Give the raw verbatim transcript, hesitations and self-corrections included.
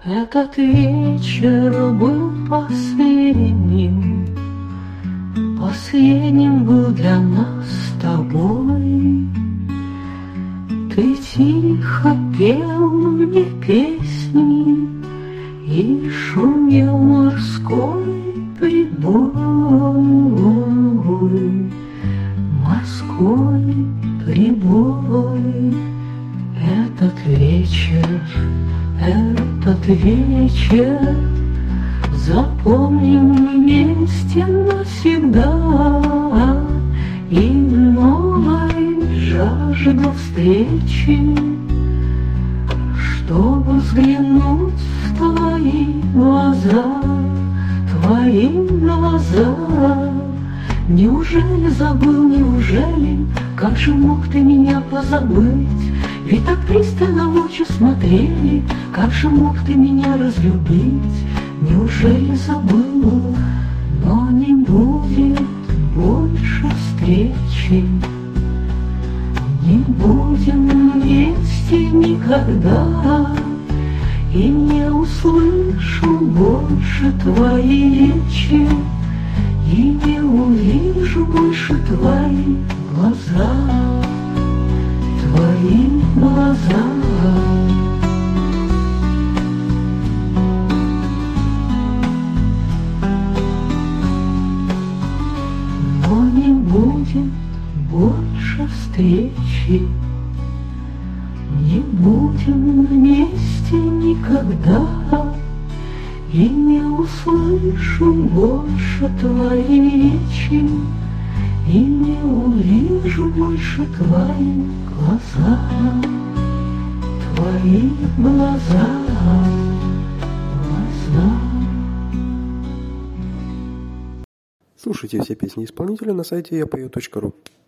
Этот вечер был последним, последним был для нас с тобой. Ты тихо пел мне песни, и шумел морской прибой. Морской прибой. Этот вечер, этот вечер запомним вместе навсегда. И новой жажду встречи, чтобы взглянуть в твои глаза, твои глаза. Неужели забыл, неужели, как же мог ты меня позабыть? Ведь так пристально в очи смотрели, как же мог ты меня разлюбить? Неужели забыл, но не будет больше встречи? Не будем вместе никогда, и не услышу больше твои речи, и не увижу больше твои глаза, твои глаза. Но не будет больше встречи, не будем вместе никогда, и не услышу больше твои речи, и не увижу больше твои глаза, твои глаза, глаза. Слушайте все песни исполнителя на сайте я пою точка ру.